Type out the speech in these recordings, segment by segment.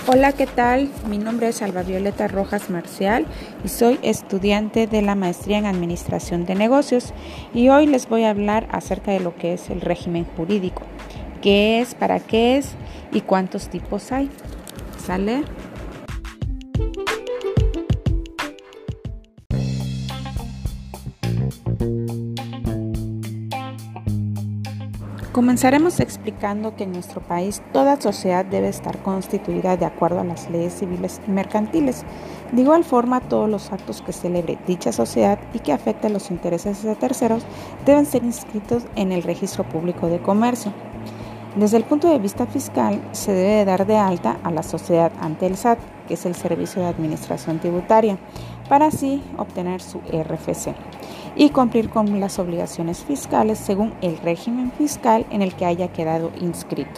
Hola, ¿qué tal? Mi nombre es Alba Violeta Rojas Marcial y soy estudiante de la maestría en Administración de Negocios y hoy les voy a hablar acerca de lo que es el régimen jurídico, qué es, para qué es y cuántos tipos hay. ¿Sale? Comenzaremos explicando que en nuestro país toda sociedad debe estar constituida de acuerdo a las leyes civiles y mercantiles. De igual forma, todos los actos que celebre dicha sociedad y que afecten los intereses de terceros deben ser inscritos en el Registro Público de Comercio. Desde el punto de vista fiscal, se debe dar de alta a la sociedad ante el SAT, que es el Servicio de Administración Tributaria, para así obtener su RFC y cumplir con las obligaciones fiscales según el régimen fiscal en el que haya quedado inscrito.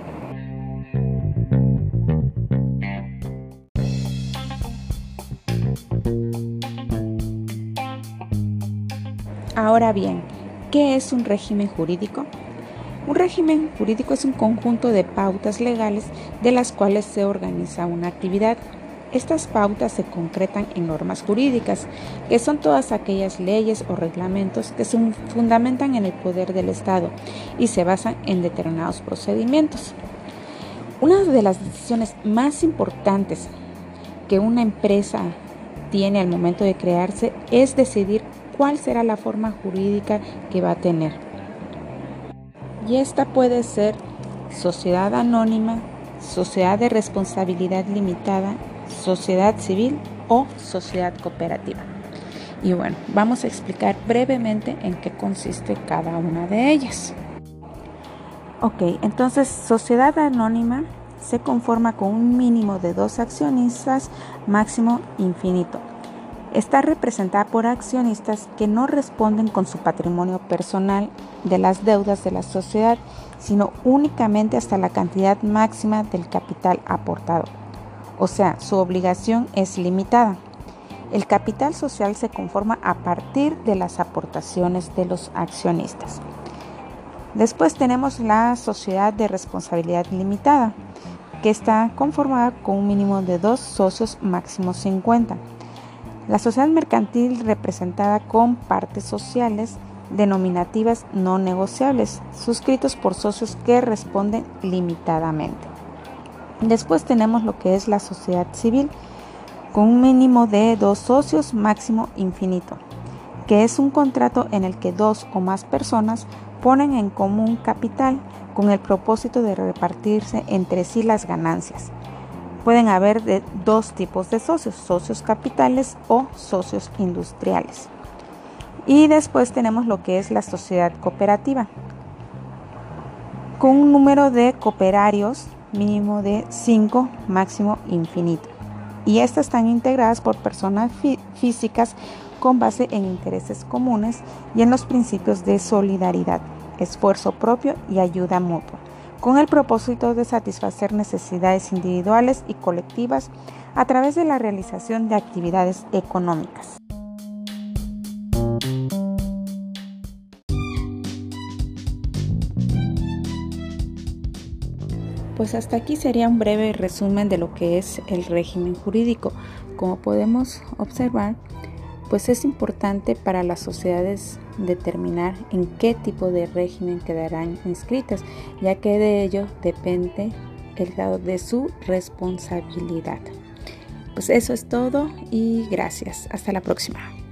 Ahora bien, ¿qué es un régimen jurídico? Un régimen jurídico es un conjunto de pautas legales de las cuales se organiza una actividad. Estas pautas se concretan en normas jurídicas, que son todas aquellas leyes o reglamentos que se fundamentan en el poder del Estado y se basan en determinados procedimientos. Una de las decisiones más importantes que una empresa tiene al momento de crearse es decidir cuál será la forma jurídica que va a tener. Y esta puede ser sociedad anónima, sociedad de responsabilidad limitada, sociedad civil o sociedad cooperativa. Y bueno, vamos a explicar brevemente en qué consiste cada una de ellas. Ok, entonces sociedad anónima se conforma con un mínimo de 2 accionistas, máximo infinito. Está representada por accionistas que no responden con su patrimonio personal de las deudas de la sociedad, sino únicamente hasta la cantidad máxima del capital aportado. O sea, su obligación es limitada. El capital social se conforma a partir de las aportaciones de los accionistas. Después tenemos la sociedad de responsabilidad limitada, que está conformada con un mínimo de 2 socios, máximo 50. La sociedad mercantil representada con partes sociales denominativas no negociables, suscritos por socios que responden limitadamente. Después tenemos lo que es la sociedad civil, con un mínimo de 2 socios, máximo infinito, que es un contrato en el que 2 o más personas ponen en común capital con el propósito de repartirse entre sí las ganancias. Pueden haber de 2 tipos de socios, socios capitales o socios industriales. Y después tenemos lo que es la sociedad cooperativa, con un número de cooperarios mínimo de 5, máximo infinito. Y estas están integradas por personas físicas con base en intereses comunes y en los principios de solidaridad, esfuerzo propio y ayuda mutua, con el propósito de satisfacer necesidades individuales y colectivas a través de la realización de actividades económicas. Pues hasta aquí sería un breve resumen de lo que es el régimen jurídico. Como podemos observar, pues es importante para las sociedades determinar en qué tipo de régimen quedarán inscritas, ya que de ello depende el grado de su responsabilidad. Pues eso es todo y gracias. Hasta la próxima.